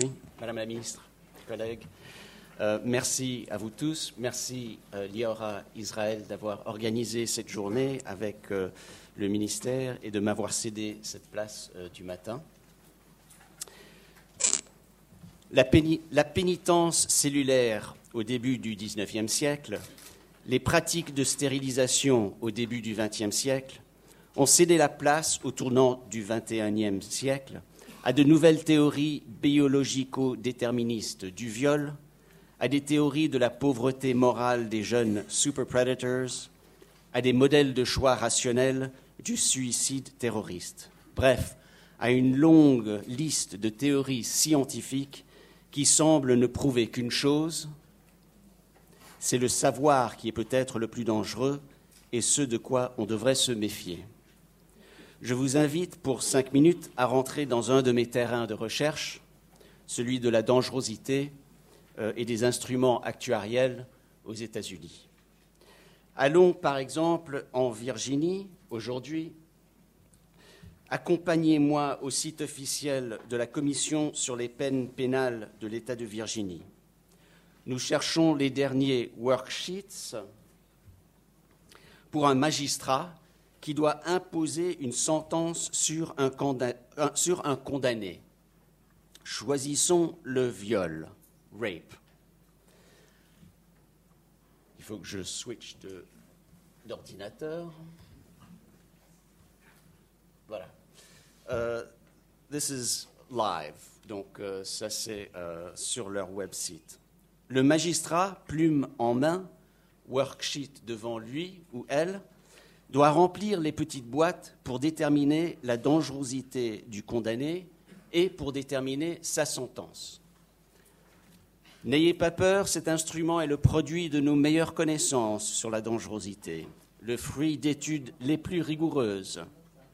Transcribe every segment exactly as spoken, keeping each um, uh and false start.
Oui, Madame la Ministre, collègues, euh, merci à vous tous. Merci euh, Liora Israël d'avoir organisé cette journée avec euh, le ministère et de m'avoir cédé cette place euh, du matin. La, péni- la pénitence cellulaire au début du dix-neuvième siècle, les pratiques de stérilisation au début du vingtième siècle ont cédé la place au tournant du vingt et unième siècle à de nouvelles théories biologico-déterministes du viol, à des théories de la pauvreté morale des jeunes super predators, à des modèles de choix rationnels du suicide terroriste. Bref, à une longue liste de théories scientifiques qui semblent ne prouver qu'une chose, c'est le savoir qui est peut-être le plus dangereux et ce de quoi on devrait se méfier. Je vous invite pour cinq minutes à rentrer dans un de mes terrains de recherche, celui de la dangerosité euh, et des instruments actuariels aux États-Unis. Allons par exemple en Virginie, aujourd'hui. Accompagnez-moi au site officiel de la Commission sur les peines pénales de l'État de Virginie. Nous cherchons les derniers worksheets pour un magistrat qui doit imposer une sentence sur un, condamné, sur un condamné. Choisissons le viol, rape. Il faut que je switch de, d'ordinateur. Voilà. Uh, this is live, donc uh, ça c'est uh, sur leur website. Le magistrat, plume en main, worksheet devant lui ou elle, doit remplir les petites boîtes pour déterminer la dangerosité du condamné et pour déterminer sa sentence. N'ayez pas peur, cet instrument est le produit de nos meilleures connaissances sur la dangerosité, le fruit d'études les plus rigoureuses,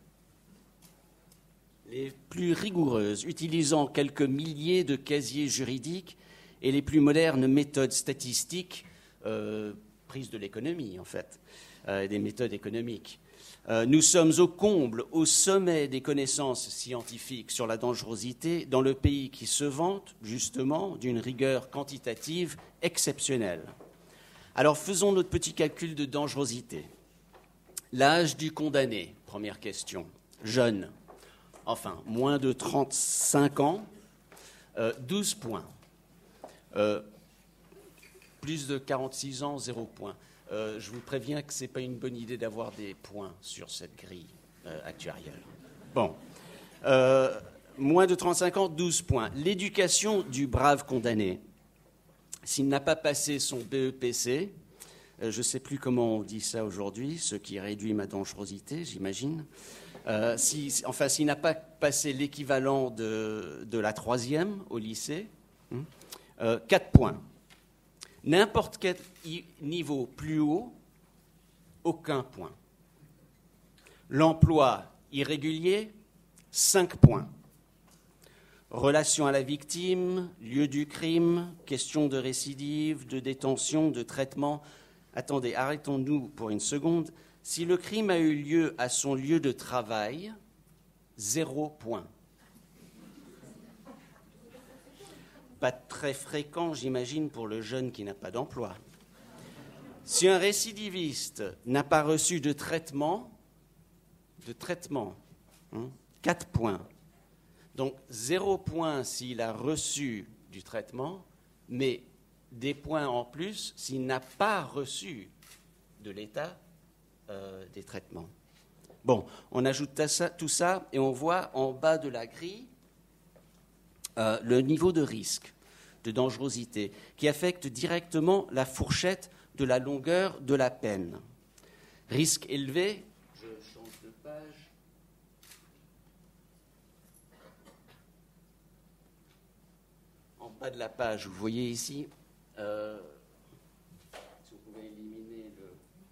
les plus rigoureuses, utilisant quelques milliers de casiers juridiques et les plus modernes méthodes statistiques, euh, prises de l'économie en fait, euh, des méthodes économiques. Euh, nous sommes au comble, au sommet des connaissances scientifiques sur la dangerosité dans le pays qui se vante justement d'une rigueur quantitative exceptionnelle. Alors faisons notre petit calcul de dangerosité. L'âge du condamné, première question, jeune. Enfin, moins de trente-cinq ans, euh, douze points. Euh, plus de quarante-six ans, zéro point. Euh, je vous préviens que ce n'est pas une bonne idée d'avoir des points sur cette grille euh, actuarielle. Bon. Euh, moins de trente-cinq ans, douze points. L'éducation du brave condamné. S'il n'a pas passé son B E P C, euh, je ne sais plus comment on dit ça aujourd'hui, ce qui réduit ma dangerosité, j'imagine. Euh, si, enfin, s'il n'a pas passé l'équivalent de, de la troisième au lycée, hein, euh, quatre points. N'importe quel niveau plus haut, aucun point. L'emploi irrégulier, cinq points. Relation à la victime, lieu du crime, question de récidive, de détention, de traitement. Attendez, arrêtons-nous pour une seconde. Si le crime a eu lieu à son lieu de travail, zéro point. Pas très fréquent, j'imagine, pour le jeune qui n'a pas d'emploi. Si un récidiviste n'a pas reçu de traitement, de traitement, hein, quatre points. Donc zéro point s'il a reçu du traitement, mais des points en plus s'il n'a pas reçu de l'État Euh, des traitements. Bon, on ajoute ça, tout ça et on voit en bas de la grille euh, le niveau de risque, de dangerosité, qui affecte directement la fourchette de la longueur de la peine. Risque élevé, je change de page. En bas de la page, vous voyez ici, euh, si vous pouvez éliminer le...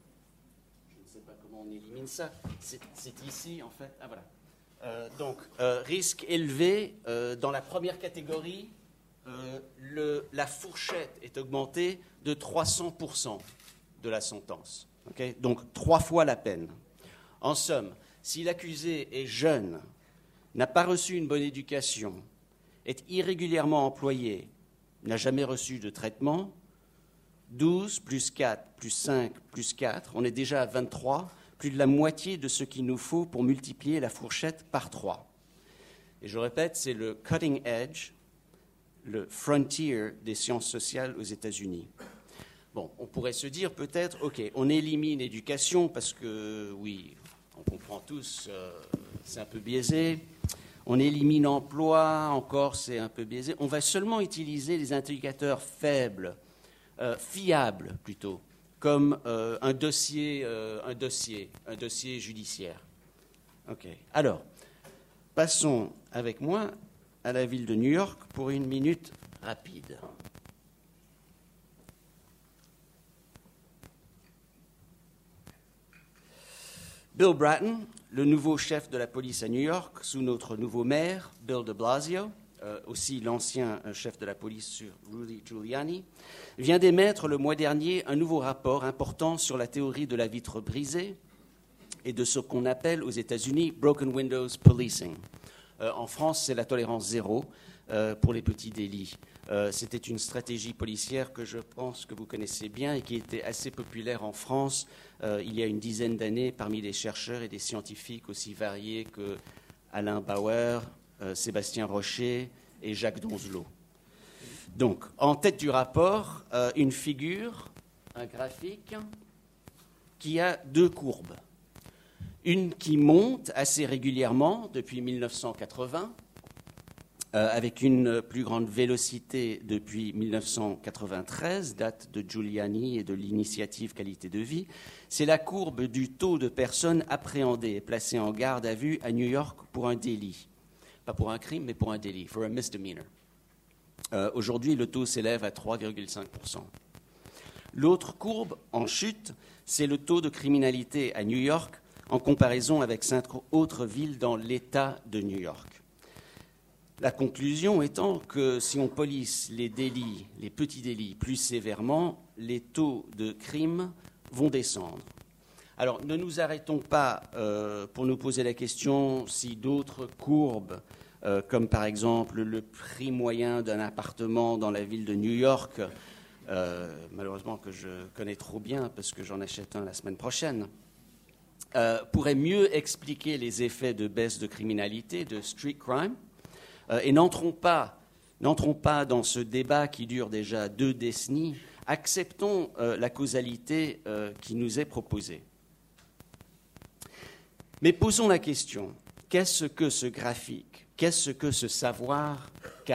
On élimine ça. C'est, c'est ici, en fait. Ah, voilà. Euh, donc, euh, risque élevé. Euh, dans la première catégorie, euh, le, la fourchette est augmentée de trois cents pour cent de la sentence. Okay ? Donc, trois fois la peine. En somme, si l'accusé est jeune, n'a pas reçu une bonne éducation est irrégulièrement employé, n'a jamais reçu de traitement, douze plus quatre plus cinq plus quatre, on est déjà à vingt-trois, plus de la moitié de ce qu'il nous faut pour multiplier la fourchette par trois. Et je répète, c'est le cutting edge, le frontier des sciences sociales aux États-Unis. Bon, on pourrait se dire peut-être, OK, on élimine l'éducation parce que, oui, on comprend tous, euh, c'est un peu biaisé. On élimine emploi, encore, c'est un peu biaisé. On va seulement utiliser les indicateurs faibles, euh, fiables plutôt, comme euh, un dossier, euh, un dossier, un dossier judiciaire. OK. Alors, passons avec moi à la ville de New York pour une minute rapide. Bill Bratton, le nouveau chef de la police à New York, sous notre nouveau maire, Bill de Blasio, euh, aussi l'ancien chef de la police sur Rudy Giuliani, vient d'émettre le mois dernier un nouveau rapport important sur la théorie de la vitre brisée et de ce qu'on appelle aux États-Unis « broken windows policing ». Euh, en France, c'est la tolérance zéro euh, pour les petits délits. Euh, c'était une stratégie policière que je pense que vous connaissez bien et qui était assez populaire en France euh, il y a une dizaine d'années parmi des chercheurs et des scientifiques aussi variés que Alain Bauer, euh, Sébastien Rocher et Jacques Donzelot. Donc, en tête du rapport, euh, une figure, un graphique qui a deux courbes. Une qui monte assez régulièrement depuis mille neuf cent quatre-vingts, euh, avec une plus grande vélocité depuis mille neuf cent quatre-vingt-treize, date de Giuliani et de l'initiative qualité de vie. C'est la courbe du taux de personnes appréhendées et placées en garde à vue à New York pour un délit. Pas pour un crime, mais pour un délit, for a misdemeanor. Euh, aujourd'hui, le taux s'élève à trois virgule cinq pour cent. L'autre courbe en chute, c'est le taux de criminalité à New York en comparaison avec cinq autres villes dans l'État de New York. La conclusion étant que si on police les délits, les petits délits plus sévèrement, les taux de crime vont descendre. Alors, ne nous arrêtons pas euh, pour nous poser la question si d'autres courbes, euh, comme par exemple le prix moyen d'un appartement dans la ville de New York, euh, malheureusement que je connais trop bien parce que j'en achète un la semaine prochaine, euh, pourrait mieux expliquer les effets de baisse de criminalité, de street crime, euh, et n'entrons pas, n'entrons pas dans ce débat qui dure déjà deux décennies, acceptons euh, la causalité euh, qui nous est proposée. Mais posons la question, qu'est-ce que ce graphique, qu'est-ce que ce savoir cache ?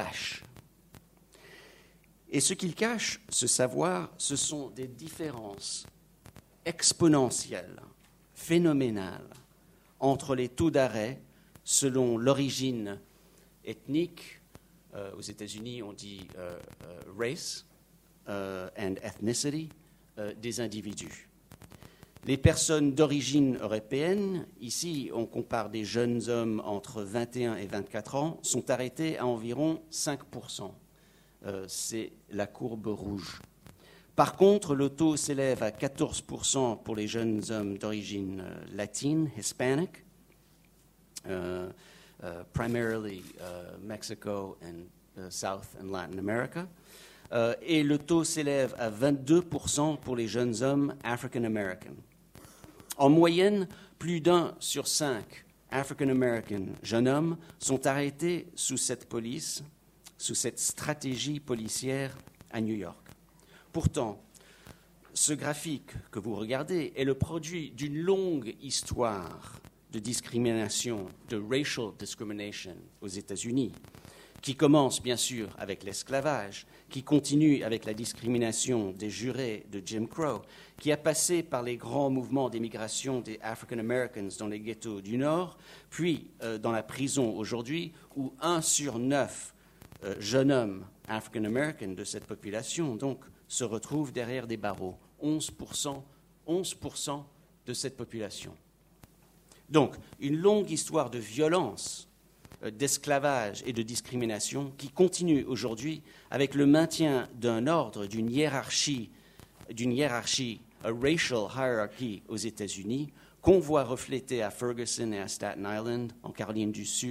Et ce qu'il cache, ce savoir, ce sont des différences exponentielles, phénoménales, entre les taux d'arrêt selon l'origine ethnique. Euh, aux États-Unis, on dit euh, euh, race euh, and ethnicity euh, des individus. Les personnes d'origine européenne, ici on compare des jeunes hommes entre vingt et un et vingt-quatre ans, sont arrêtés à environ cinq pour cent. Euh, c'est la courbe rouge. Par contre, le taux s'élève à quatorze pour cent pour les jeunes hommes d'origine euh, latine, hispanic, euh, uh, primarily uh, Mexico and uh, South and Latin America, euh, et le taux s'élève à vingt-deux pour cent pour les jeunes hommes African American. En moyenne, plus d'un sur cinq African American jeunes hommes sont arrêtés sous cette police, sous cette stratégie policière à New York. Pourtant, ce graphique que vous regardez est le produit d'une longue histoire de discrimination, de racial discrimination aux États-Unis, qui commence bien sûr avec l'esclavage, qui continue avec la discrimination des jurés de Jim Crow, qui a passé par les grands mouvements d'émigration des African Americans dans les ghettos du Nord, puis euh, dans la prison aujourd'hui, où un sur neuf euh, jeunes hommes African American de cette population donc se retrouvent derrière des barreaux, onze pour cent, onze pour cent de cette population. Donc, une longue histoire de violence, d'esclavage et de discrimination qui continue aujourd'hui avec le maintien d'un ordre, d'une hiérarchie, d'une hiérarchie, a racial hierarchy aux États-Unis, qu'on voit refléter à Ferguson et à Staten Island, en Caroline du Sud,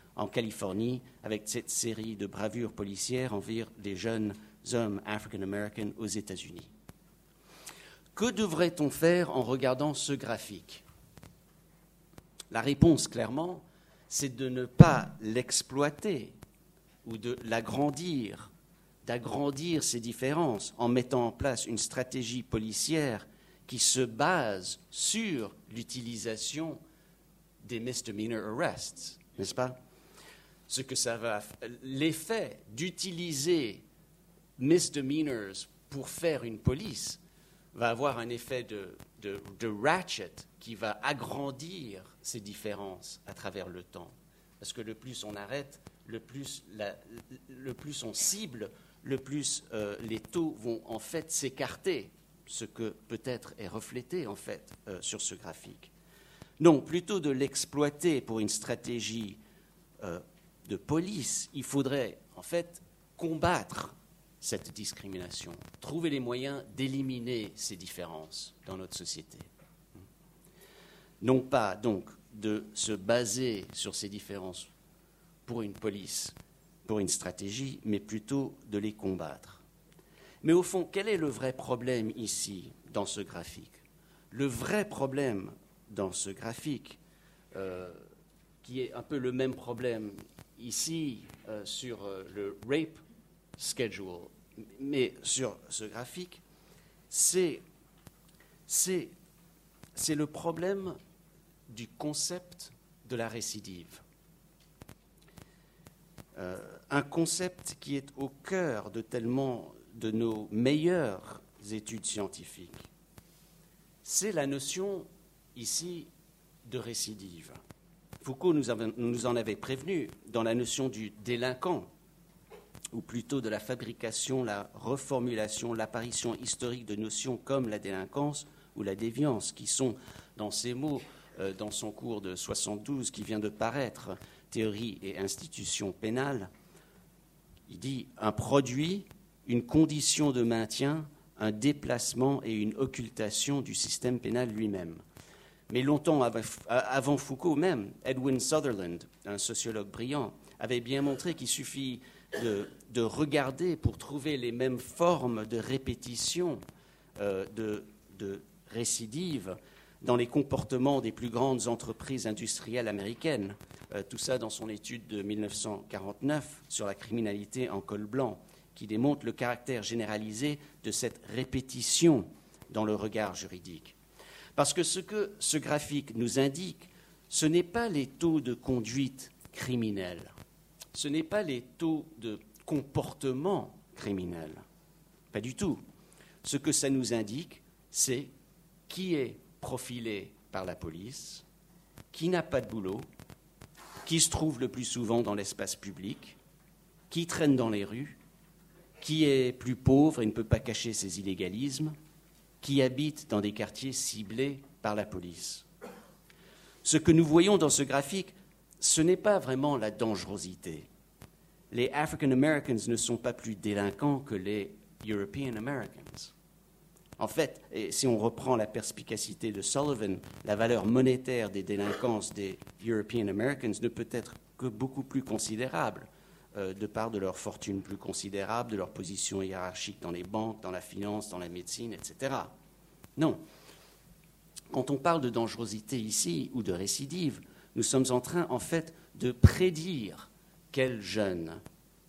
en Californie avec cette série de bravures policières envers des jeunes hommes African-Americans aux États-Unis. Que devrait-on faire en regardant ce graphique? La réponse, clairement, c'est de ne pas l'exploiter ou de l'agrandir, d'agrandir ces différences en mettant en place une stratégie policière qui se base sur l'utilisation des misdemeanor arrests, n'est-ce pas? Ce que ça va, l'effet d'utiliser misdemeanors pour faire une police va avoir un effet de, de, de ratchet qui va agrandir ces différences à travers le temps. Parce que le plus on arrête, le plus, la, le plus on cible, le plus euh, les taux vont en fait s'écarter, ce que peut-être est reflété en fait euh, sur ce graphique. Non, plutôt de l'exploiter pour une stratégie euh, de police, il faudrait en fait combattre cette discrimination, trouver les moyens d'éliminer ces différences dans notre société. Non pas donc de se baser sur ces différences pour une police, pour une stratégie, mais plutôt de les combattre. Mais au fond, quel est le vrai problème ici, dans ce graphique? Le vrai problème dans ce graphique, euh, qui est un peu le même problème ici euh, sur euh, le rape schedule, mais sur ce graphique, c'est, c'est, c'est le problème du concept de la récidive. Euh, un concept qui est au cœur de tellement de nos meilleures études scientifiques. C'est la notion, ici, de récidive. Foucault nous, avait, nous en avait prévenu dans la notion du délinquant, ou plutôt de la fabrication, la reformulation, l'apparition historique de notions comme la délinquance ou la déviance, qui sont, dans ces mots, euh, dans son cours de soixante-douze, qui vient de paraître, Théorie et institutions pénales, il dit « un produit, une condition de maintien, un déplacement et une occultation du système pénal lui-même ». Mais longtemps avant Foucault même, Edwin Sutherland, un sociologue brillant, avait bien montré qu'il suffit de, de regarder pour trouver les mêmes formes de répétition, euh, de, de récidive dans les comportements des plus grandes entreprises industrielles américaines. Euh, tout ça dans son étude de mille neuf cent quarante-neuf sur la criminalité en col blanc, qui démontre le caractère généralisé de cette répétition dans le regard juridique. Parce que ce que ce graphique nous indique, ce n'est pas les taux de conduite criminelle, ce n'est pas les taux de comportement criminel, pas du tout. Ce que ça nous indique, c'est qui est profilé par la police, qui n'a pas de boulot, qui se trouve le plus souvent dans l'espace public, qui traîne dans les rues, qui est plus pauvre et ne peut pas cacher ses illégalismes, qui habite dans des quartiers ciblés par la police. Ce que nous voyons dans ce graphique, ce n'est pas vraiment la dangerosité. Les African Americans ne sont pas plus délinquants que les European Americans. En fait, et si on reprend la perspicacité de Sullivan, la valeur monétaire des délinquances des European Americans ne peut être que beaucoup plus considérable, euh, de part de leur fortune plus considérable, de leur position hiérarchique dans les banques, dans la finance, dans la médecine, et cetera. Non. Quand on parle de dangerosité ici, ou de récidive, nous sommes en train, en fait, de prédire quels jeunes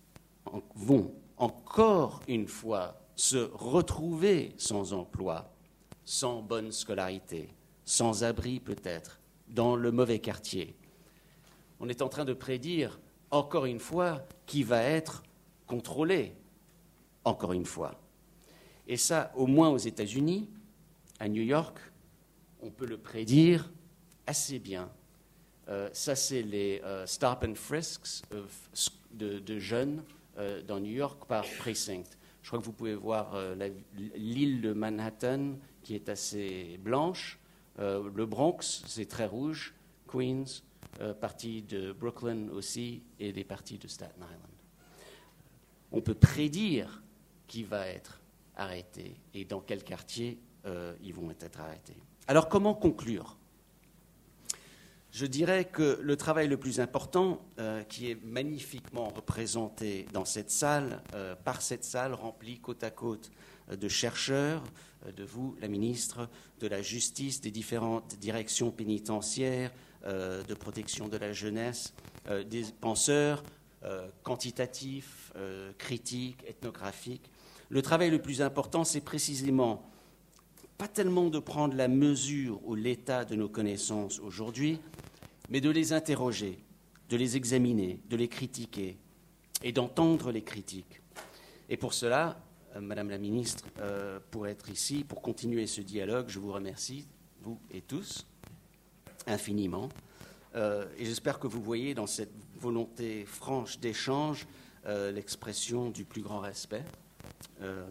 vont encore une fois se retrouver sans emploi, sans bonne scolarité, sans abri peut-être, dans le mauvais quartier. On est en train de prédire, encore une fois, qui va être contrôlé, encore une fois. Et ça, au moins aux États-Unis, à New York, on peut le prédire assez bien. Euh, ça, c'est les euh, stop and frisks de, de jeunes euh, dans New York par precinct. Je crois que vous pouvez voir euh, la, l'île de Manhattan qui est assez blanche. Euh, le Bronx, c'est très rouge. Queens, euh, partie de Brooklyn aussi, et des parties de Staten Island. On peut prédire qui va être arrêté et dans quel quartier euh, ils vont être arrêtés. Alors, comment conclure ? Je dirais que le travail le plus important, euh, qui est magnifiquement représenté dans cette salle, euh, par cette salle remplie côte à côte euh, de chercheurs, euh, de vous, la ministre, de la justice, des différentes directions pénitentiaires, euh, de protection de la jeunesse, euh, des penseurs euh, quantitatifs, euh, critiques, ethnographiques. Le travail le plus important, c'est précisément pas tellement de prendre la mesure ou l'état de nos connaissances aujourd'hui, mais de les interroger, de les examiner, de les critiquer et d'entendre les critiques. Et pour cela, euh, Madame la Ministre, euh, pour être ici, pour continuer ce dialogue, je vous remercie, vous et tous, infiniment. Euh, et j'espère que vous voyez dans cette volonté franche d'échange euh, l'expression du plus grand respect. Euh,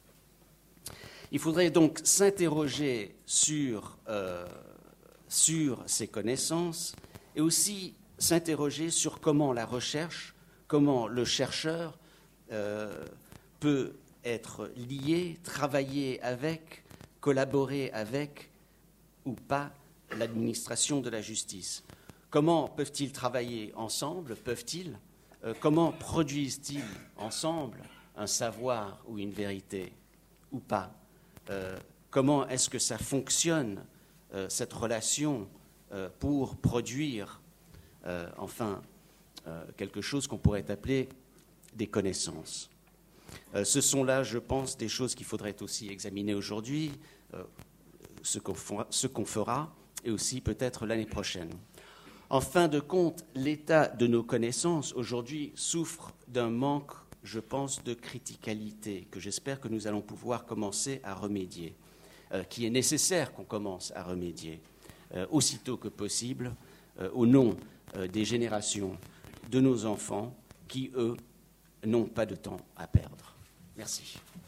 Il faudrait donc s'interroger sur, euh, sur ces connaissances et aussi s'interroger sur comment la recherche, comment le chercheur euh, peut être lié, travailler avec, collaborer avec ou pas l'administration de la justice. Comment peuvent-ils travailler ensemble? Peuvent-ils? Euh, comment produisent-ils ensemble un savoir ou une vérité ou pas? Euh, comment est-ce que ça fonctionne, euh, cette relation, euh, pour produire, euh, enfin, euh, quelque chose qu'on pourrait appeler des connaissances. Euh, ce sont là, je pense, des choses qu'il faudrait aussi examiner aujourd'hui, euh, ce qu'on fera, ce qu'on fera, et aussi peut-être l'année prochaine. En fin de compte, l'état de nos connaissances aujourd'hui souffre d'un manque, je pense, de criticalité, que j'espère que nous allons pouvoir commencer à remédier, euh, qui est nécessaire qu'on commence à remédier, euh, aussitôt que possible, euh, au nom euh, des générations de nos enfants qui, eux, n'ont pas de temps à perdre. Merci.